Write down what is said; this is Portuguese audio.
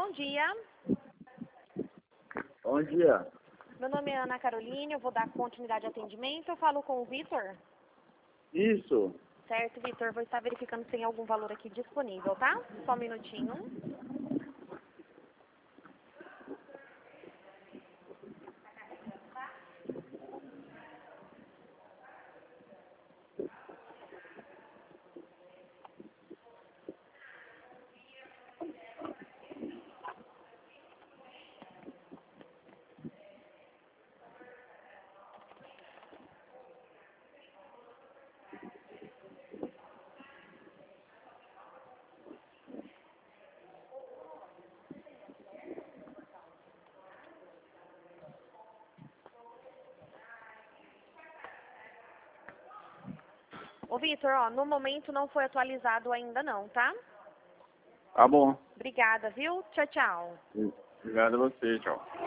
bom dia. Bom dia. Meu nome é Ana Caroline, eu vou dar continuidade ao atendimento. Eu falo com o Vitor. Isso. Certo, Vitor, vou estar verificando se tem algum valor aqui disponível, tá? Só um minutinho. Ô, Vitor, ó, no momento não foi atualizado ainda não, tá? Tá bom. Obrigada, viu? Tchau, tchau. Obrigado a você, tchau.